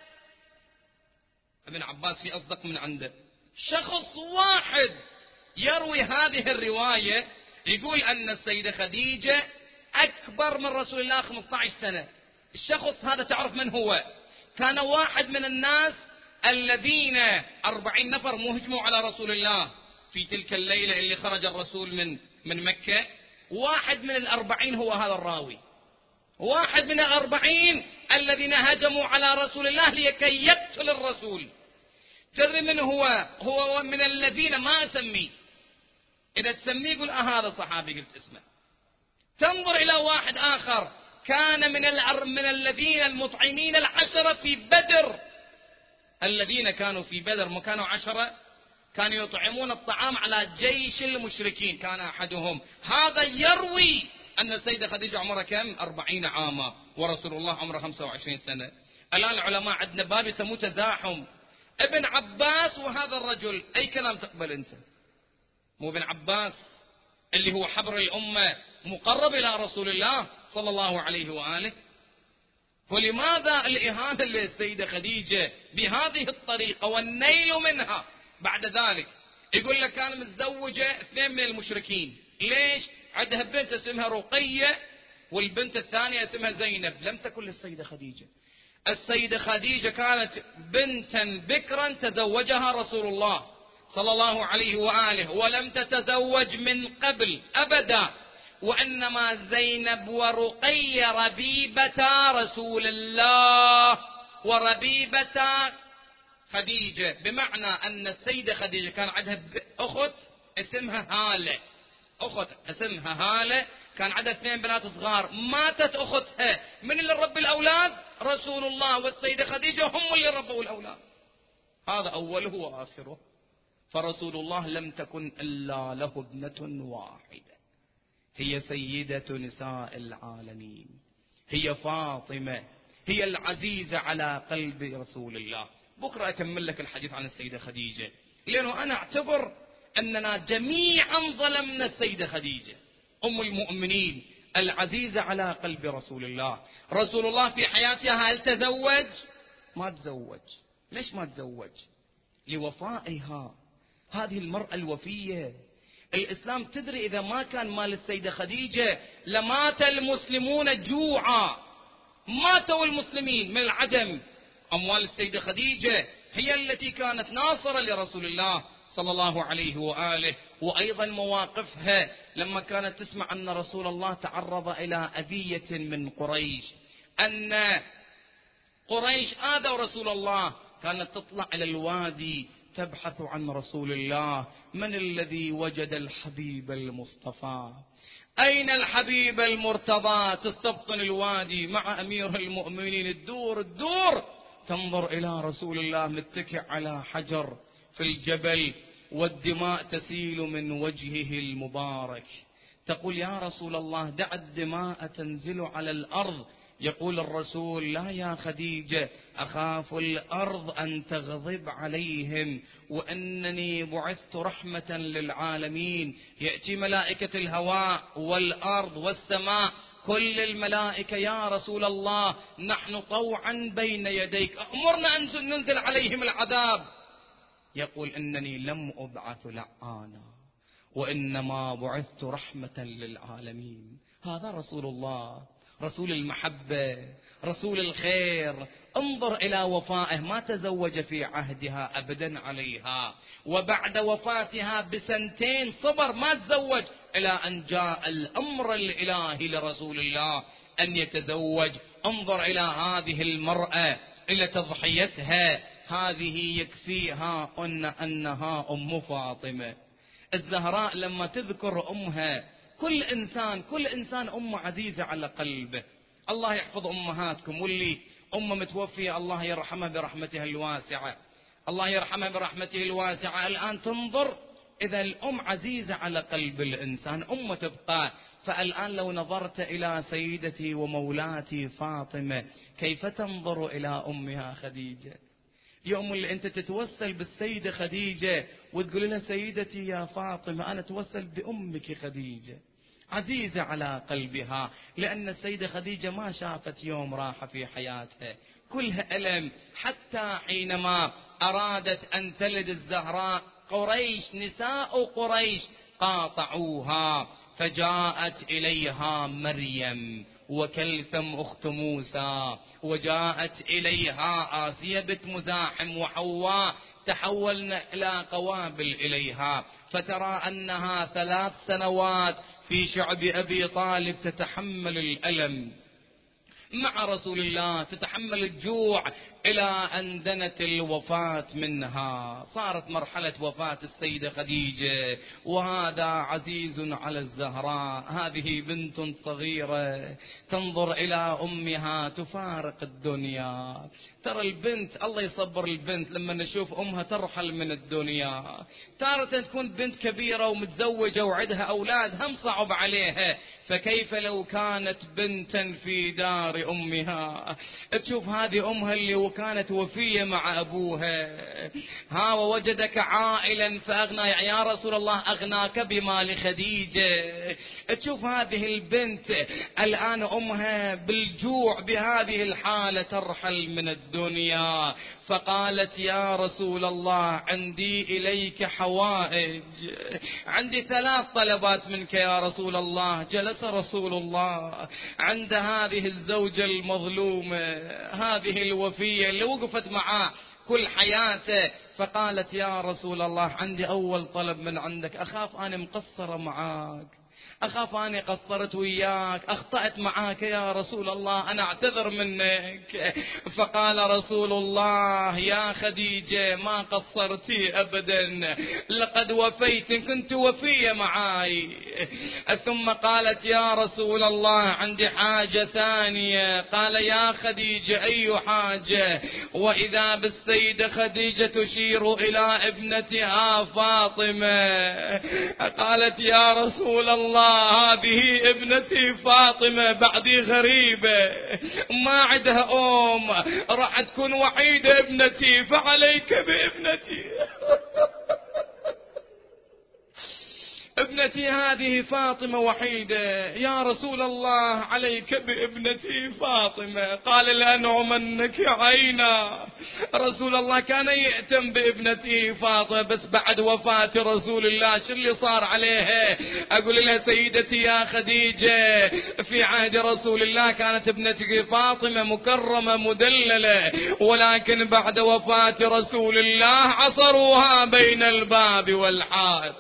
ابن عباس في أصدق من عنده، شخص واحد يروي هذه الرواية، يقول أن السيدة خديجة أكبر من رسول الله 15 سنة. الشخص هذا تعرف من هو؟ كان واحد من الناس الذين 40 نفر مهجموا على رسول الله في تلك الليلة اللي خرج الرسول من مكة. واحد من 40 هو هذا الراوي، واحد من 40 الذين هجموا على رسول الله لكي يقتل الرسول. تدري من هو؟ هو من الذين ما أسميه، إذا تسميه يقول هذا صحابي قلت اسمه. تنظر إلى واحد آخر كان من الذين المطعمين 10 في بدر. الذين كانوا في بدر ما كانوا 10، كانوا يطعمون الطعام على جيش المشركين، كان أحدهم. هذا يروي أن السيدة خديجة عمرها كم؟ 40 عاما، ورسول الله عمره 25 سنة. الآن العلماء عندنا باب يسموه تزاحم. ابن عباس وهذا الرجل، أي كلام تقبل أنت؟ مو ابن عباس اللي هو حبر الأمة مقرب إلى رسول الله صلى الله عليه وآله. ولماذا الإهانة للسيدة خديجة بهذه الطريقة والنيل منها بعد ذلك؟ يقول لك كان متزوجة 2 من المشركين. ليش؟ عندها بنت اسمها رقية والبنت الثانية اسمها زينب. لم تكن للسيدة خديجة. السيدة خديجة كانت بنتا بكرا تزوجها رسول الله صلى الله عليه وآله، ولم تتزوج من قبل أبدا. وإنما زينب ورقية ربيبة رسول الله وربيبة خديجة، بمعنى أن السيدة خديجة كان عندها أخت اسمها هالة، أخت اسمها هالة، كان عندها 2 بنات صغار، ماتت أختها، من اللي ربى الأولاد؟ رسول الله والسيدة خديجة هم اللي ربوا الأولاد. هذا أوله وآخره. فرسول الله لم تكن إلا له ابنة واحدة، هي سيدة نساء العالمين، هي فاطمة، هي العزيزة على قلب رسول الله. بكرة أكمل لك الحديث عن السيدة خديجة، لأنه أنا أعتبر أننا جميعا ظلمنا السيدة خديجة أم المؤمنين العزيزة على قلب رسول الله. رسول الله في حياتها هل تزوج؟ ما تزوج. ليش ما تزوج؟ لوفائها، هذه المرأة الوفية. الإسلام تدري إذا ما كان مال السيدة خديجة لمات المسلمون جوعا، ماتوا المسلمين من العدم. أموال السيدة خديجة هي التي كانت ناصرة لرسول الله صلى الله عليه وآله. وأيضا مواقفها لما كانت تسمع أن رسول الله تعرض إلى أذية من قريش، أن قريش آذوا رسول الله، كانت تطلع إلى الوادي تبحث عن رسول الله، من الذي وجد الحبيب المصطفى؟ أين الحبيب المرتضى؟ تستبطن الوادي مع أمير المؤمنين، الدور تنظر إلى رسول الله متكئ على حجر في الجبل، والدماء تسيل من وجهه المبارك. تقول يا رسول الله دع الدماء تنزل على الأرض. يقول الرسول لا يا خديجة، أخاف الأرض أن تغضب عليهم، وأنني بعثت رحمة للعالمين. يأتي ملائكة الهواء والأرض والسماء، كل الملائكة يا رسول الله نحن طوعا بين يديك، أمرنا أن ننزل عليهم العذاب. يقول إنني لم أبعث لعانا، وإنما بعثت رحمة للعالمين. هذا رسول الله، رسول المحبة، رسول الخير. انظر إلى وفائه، ما تزوج في عهدها أبدا عليها، وبعد وفاتها ب2 صبر ما تزوج، إلى أن جاء الأمر الإلهي لرسول الله أن يتزوج. انظر إلى هذه المرأة، إلى تضحيتها، هذه يكفيها أنها أم فاطمة الزهراء. لما تذكر أمها، كل إنسان أم عزيزة على قلبه. الله يحفظ أمهاتكم، واللي أم متوفية الله يرحمها برحمته الواسعة، الله يرحمها برحمته الواسعة. الآن تنظر، إذا الأم عزيزة على قلب الإنسان أم تبقى. فالآن لو نظرت إلى سيدتي ومولاتي فاطمة، كيف تنظر إلى أمها خديجة؟ يوم اللي أنت تتوسل بالسيدة خديجة وتقول لها سيدتي يا فاطمة، أنا أتوسل بأمك خديجة، عزيزة على قلبها، لأن السيدة خديجة ما شافت يوم راحة في حياتها، كلها ألم. حتى حينما أرادت أن تلد الزهراء، نساء قريش قاطعوها، فجاءت إليها مريم وكلثم أخت موسى، وجاءت إليها آسيا بنت مزاحم وحواء، تحولن إلى قوابل إليها. فترى أنها 3 سنوات في شعب أبي طالب تتحمل الألم مع رسول الله، تتحمل الجوع، إلى أن دنت الوفاة منها. صارت مرحلة وفاة السيدة خديجة، وهذا عزيز على الزهراء. هذه بنت صغيرة تنظر إلى أمها تفارق الدنيا. ترى البنت، الله يصبر البنت لما نشوف أمها ترحل من الدنيا. تارة تكون بنت كبيرة ومتزوجة وعدها أولاد، هم صعب عليها، فكيف لو كانت بنتا في دار أمها؟ تشوف هذه أمها اللي كانت وفية مع أبوها، ووجدك عائلا فأغنى، يا رسول الله أغناك بمال خديجة. تشوف هذه البنت الآن أمها بالجوع بهذه الحالة ترحل من الدنيا، فقالت يا رسول الله عندي إليك حوائج، عندي 3 طلبات منك يا رسول الله. جلس رسول الله عند هذه الزوجة المظلومة، هذه الوفية اللي وقفت معاه كل حياته، فقالت يا رسول الله عندي أول طلب من عندك، أخاف أنا مقصرة معاك، أخاف أني قصرت وياك، أخطأت معاك يا رسول الله، أنا أعتذر منك. فقال رسول الله: يا خديجة ما قصرتي أبدا، لقد وفيت، كنت وفية معاي. ثم قالت: يا رسول الله عندي حاجة ثانية. قال: يا خديجة أي حاجة؟ وإذا بالسيدة خديجة تشير إلى ابنتها فاطمة. قالت: يا رسول الله هذه ابنتي فاطمة بعدي غريبة، ما عندها راح تكون وحيدة ابنتي، فعليك بابنتي. ابنتي هذه فاطمة وحيدة، يا رسول الله عليك بابنتي فاطمة. قال: لأنعمنك عينا. رسول الله كان يهتم بابنته فاطمة، بس بعد وفاة رسول الله شو اللي صار عليها؟ أقول لها: سيدتي يا خديجة، في عهد رسول الله كانت ابنتك فاطمة مكرمة مدللة، ولكن بعد وفاة رسول الله عصروها بين الباب والحائط.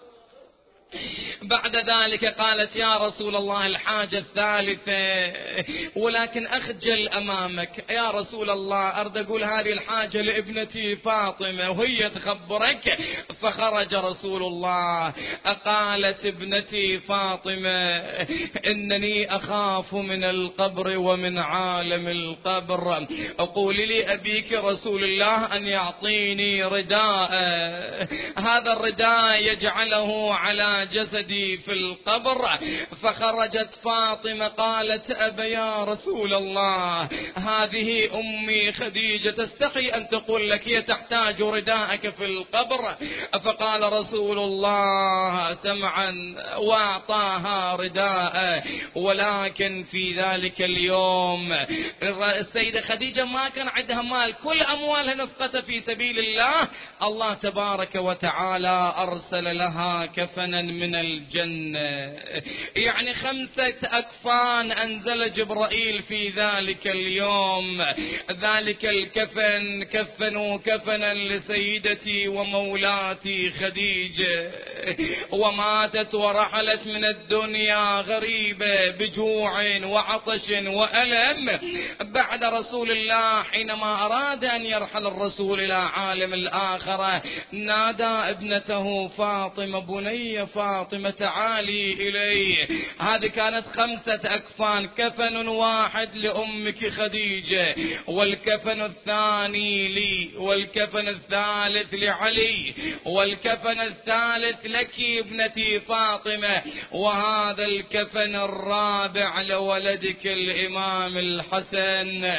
بعد ذلك قالت: يا رسول الله الحاجة الثالثة، ولكن أخجل أمامك يا رسول الله، أرد أقول هذه الحاجة لابنتي فاطمة وهي تخبرك. فخرج رسول الله. قالت ابنتي فاطمة: إنني أخاف من القبر ومن عالم القبر، قولي لي أبيك رسول الله أن يعطيني رداء، هذا الرداء يجعله على جسدي في القبر. فخرجت فاطمة قالت: أبا يا رسول الله هذه أمي خديجة تستحي أن تقول لك هي تحتاج رداءك في القبر. فقال رسول الله: سمعا، وأعطاها رداء. ولكن في ذلك اليوم السيدة خديجة ما كان عندها مال، كل أموالها نفقتها في سبيل الله. الله تبارك وتعالى أرسل لها كفنا من الجنة، يعني 5 أكفان أنزل جبرائيل في ذلك اليوم. ذلك الكفن كفنوا كفنا لسيدتي ومولاتي خديجة، وماتت ورحلت من الدنيا غريبة بجوع وعطش وألم. بعد رسول الله حينما أراد أن يرحل الرسول إلى عالم الآخرة نادى ابنته فاطمة: بني فاطمة تعالي إلي. هذه كانت 5 أكفان، كفن واحد لأمك خديجة، والكفن الثاني لي، والكفن الثالث لعلي، والكفن الثالث لك ابنتي فاطمة، وهذا الكفن الرابع لولدك الإمام الحسن.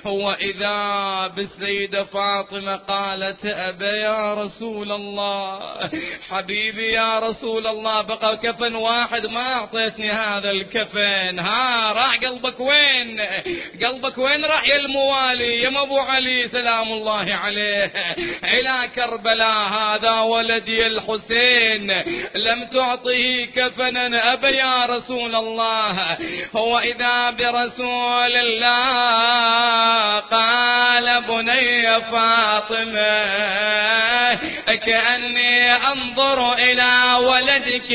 وإذا بالسيدة فاطمة قالت: أبا يا رسول الله، حبيبي يا رسول الله، بقى كفن واحد ما أعطيتني هذا الكفن، راح قلبك وين؟ قلبك وين راح يا الموالي يا أبو علي سلام الله عليه إلى كربلاء؟ هذا ولدي الحسين لم تعطه كفنا أبا يا رسول الله. هو إذا برسول الله قال: بني فاطمة كأني أنظر إلى ولدك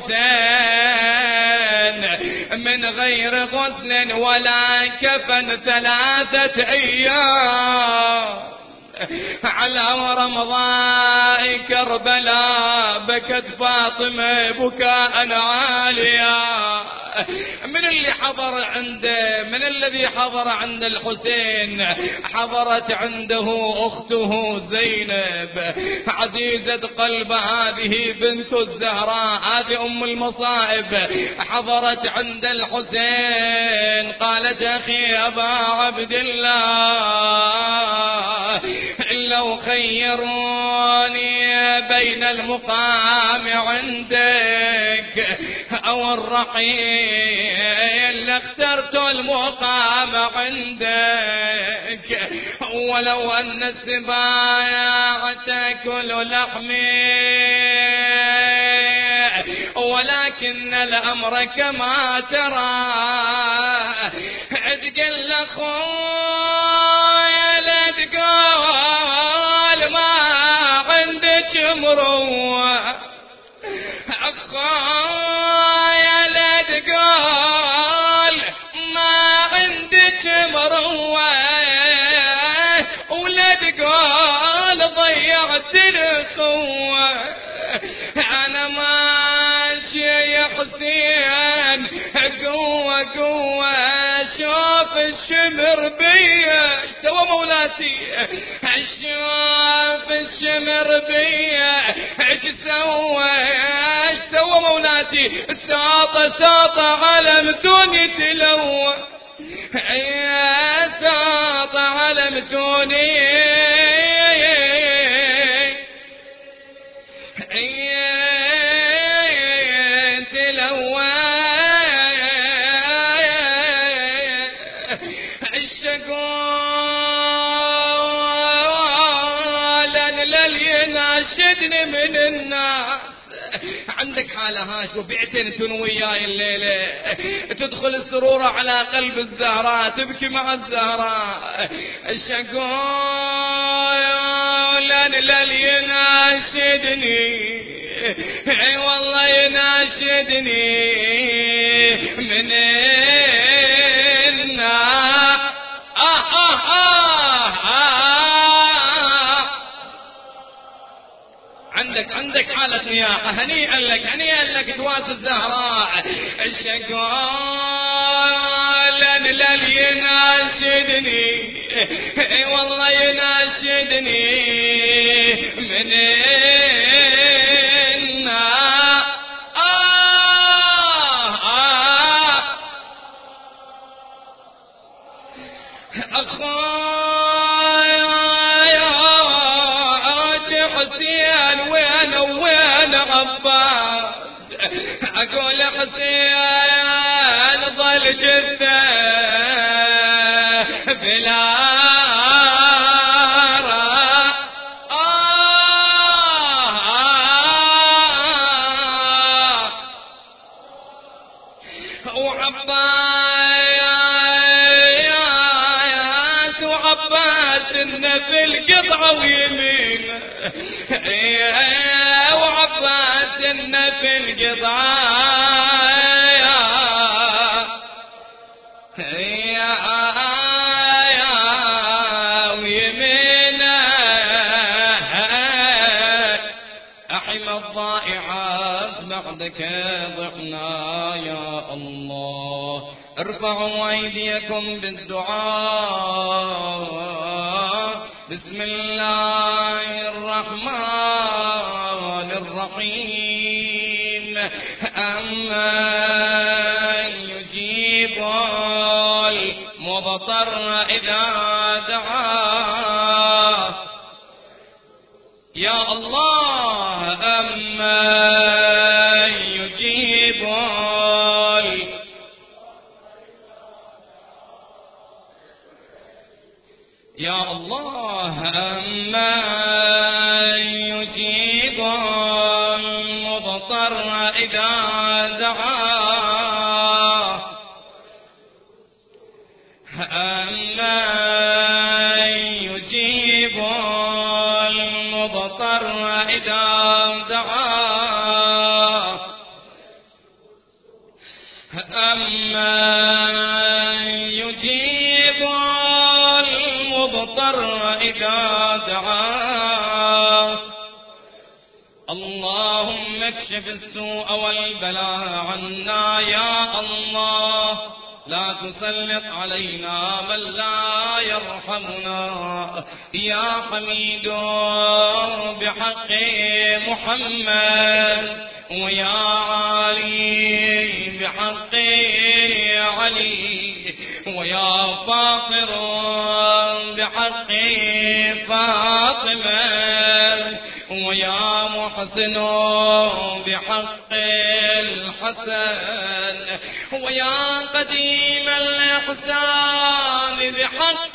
الحسين من غير غسل ولا كفن 3 أيام على رمضاء كربلاء. بكت فاطمة بكاء عاليا. من اللي حضر عنده؟ من الذي حضر عند الحسين؟ حضرت عنده أخته زينب عزيزة قلب، هذه بنت الزهراء، هذه أم المصائب. حضرت عند الحسين قالت: أخي أبا عبد الله، لو خيروني بين المقام عندك أو الرحيل لاخترت المقام عندك، ولو أن السباع تأكل لحمي، ولكن الأمر كما ترى. تقل أخويا لا تقول ما عندك مروة، أخويا خوة أنا ماشي يا حسين قوة قوة شوف الشمر بيا ايش سوى مولاتي شوف الشمر بيا ايش سوى مولاتي ساطة علم توني تلوى يا ساطة علم توني من الناس عندك حالة هاش وبيعتين انتون وياي الليلة تدخل السرورة على قلب الزهراء تبكي مع الزهراء الشقول للي يناشدني اي والله يناشدني من الناس عندك حالة نياحة هنيئا لك تواس الزهراء الشقول للي يناشدني اي والله يناشدني من الناس وين عباس اقول حسين ظل جثة بلا وعباس انه في القطعة ويمين وعباس انه في القطعة ويمينه احم الضائعات بعدك ضعنا يا الله ارفعوا ايديكم بالدعاء بسم الله الرحمن الرحيم أمن يجيب المضطر إذا دعاه يا الله أمن يجيب يا الله أمن يجيب المضطر إذا دعاه أمن يجيب المضطر إذا دعاه أمن يجيب المضطر إذا دعاه اللهم اكشف السوء والبلاء عنا يا الله لا تسلط علينا من لا يرحمنا يا حميد بحق محمد ويا علي بحق علي ويا فاطر بحق فاطمة ويا محسن بحق الحسن ويا قديم الإحسان بحق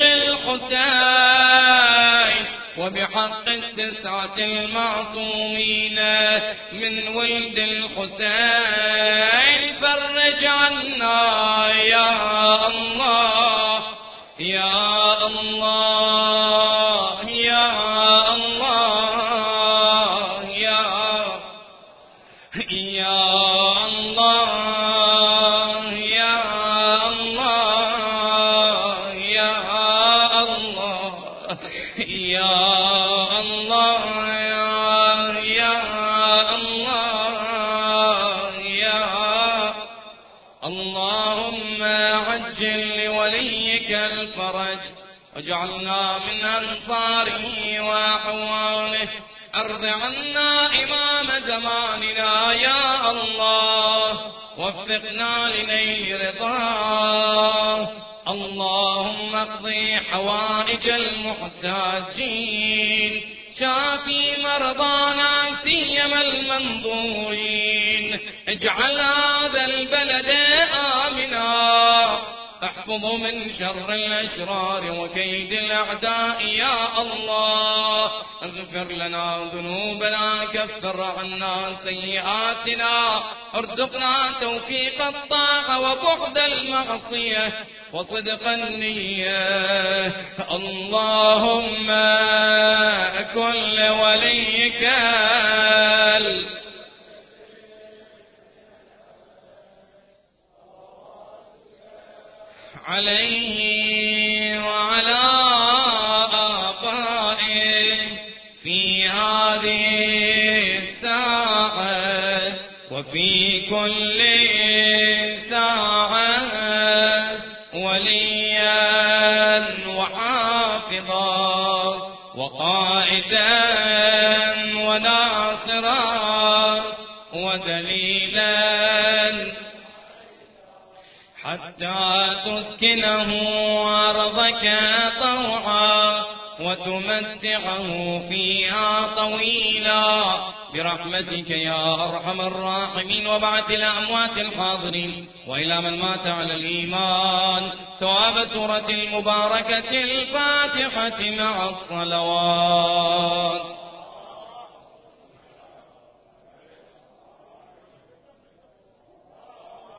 الحسين وبحق التسعة المعصومين من ولد الحسين فرج عنا يا الله يا الله يا الله يا الله يا الله يا الله يا الله يا الفرج، واجعلنا من أنصاره وأعوانه. أرض عنا إمام زماننا يا الله، وفقنا لنيل رضاه. اللهم اقضي حوائج المحتاجين، شافي مرضانا سيما المنظورين، اجعل هذا البلد آمنا، احفظ من شر الأشرار وكيد الأعداء يا الله. اغفر لنا ذنوبنا، كفر عنا سيئاتنا، ارزقنا توفيق الطاعة وبعد المعصية وصدق النية. اللهم كن لوليك عليه وعلى آبائه في هذه الساعة وفي كل ساعة وليا وحافظا وقائدا وناصرا ودليلا، حتى تسكنه أرضك طوعا وتمتعه فيها طويلا برحمتك يا أرحم الراحمين. وبعث الأموات الحاضرين وإلى من مات على الإيمان ثواب سورة المباركة الفاتحة مع الصلوات.